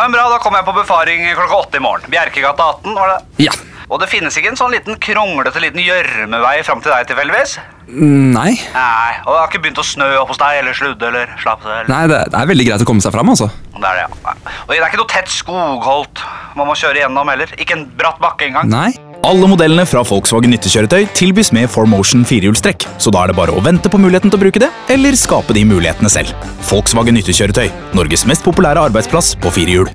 men bra, da kommer jeg på befaring klokka 8 i morgen. Bjerkegata 18, var det? Ja. Og det finnes ikke en sånn liten kronglete liten gjørmevei frem til deg tilfeldigvis? Nei. Nei, og det har ikke begynt å snø opp hos deg, eller sludde, eller slappe det? Eller? Nei, det er veldig greit å komme seg frem, altså. Det er det, ja. Og det er ikke noe tett skogholt man må kjøre gjennom heller. Ikke en bratt bakke engang. Nei. Alle modellene fra Volkswagen nyttekjøretøy tilbys med 4Motion firehjulstrekk, så da er det bare å vente på muligheten til å bruke det, eller skape de mulighetene selv. Volkswagen nyttekjøretøy, Norges mest populære arbeidsplass på firehjul.